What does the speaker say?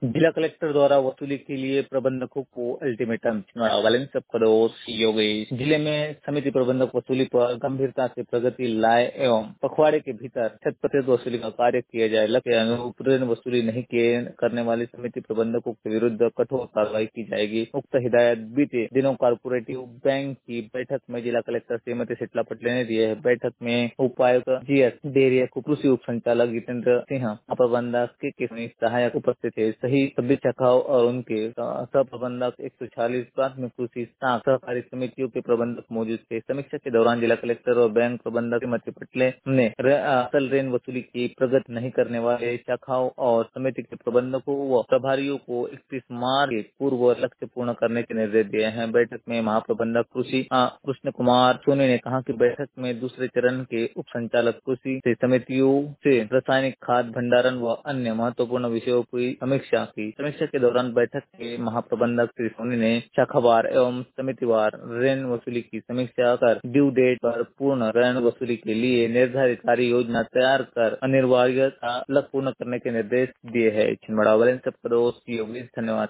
जिला कलेक्टर द्वारा वसूली के लिए प्रबंधकों को अल्टीमेटम। छिंदवाड़ा सब करोस योगेश। जिले में समिति प्रबंधक वसूली पर गंभीरता से प्रगति लाए एवं पखवाड़े के भीतर 100% वसूली का कार्य किया जाए। लक्ष्य अनुरूप ऋण वसूली नहीं करने वाली समिति प्रबंधकों के विरुद्ध कठोर कार्रवाई की जाएगी। उक्त हिदायत बीते दिनों कॉर्पोरेटिव बैंक की बैठक में जिला कलेक्टर श्रीमती शीतला पटेल ने दिए है। बैठक में उपायुक्त जीएस डेरिया, कृषि उप संचालक जितेंद्र सिंह, प्रबंधक के सहायक उपस्थित थे। सही सभी शाखाओं और उनके सह प्रबंधक 140 प्राथमिक कृषि सहकारी समितियों के प्रबंधक मौजूद थे। समीक्षा के दौरान जिला कलेक्टर और बैंक प्रबंधक श्रीमती पटेल ने असल ऋण वसूली की प्रगति नहीं करने वाले शाखाओं और समिति के प्रबंधकों व प्रभारियों को 31 मार्च के पूर्व लक्ष्य पूर्ण करने के निर्देश दिए हैं। बैठक में महाप्रबंधक कृषि कृष्ण कुमार सोनी ने कहा कि बैठक में दूसरे चरण के उप संचालक कृषि से समितियों से रासायनिक खाद भंडारण व अन्य महत्वपूर्ण विषयों की समीक्षा की। समीक्षा के दौरान बैठक के महाप्रबंधक श्री सोनी ने शाखावार एवं समितिवार ऋण वसूली की समीक्षा कर ड्यू डेट पर पूर्ण ऋण वसूली के लिए निर्धारित कार्य योजना तैयार कर अनिवार्यता लक्ष्य पूर्ण करने के निर्देश दिए हैं। छिंदवाड़ा सब करोस योगेश, धन्यवाद।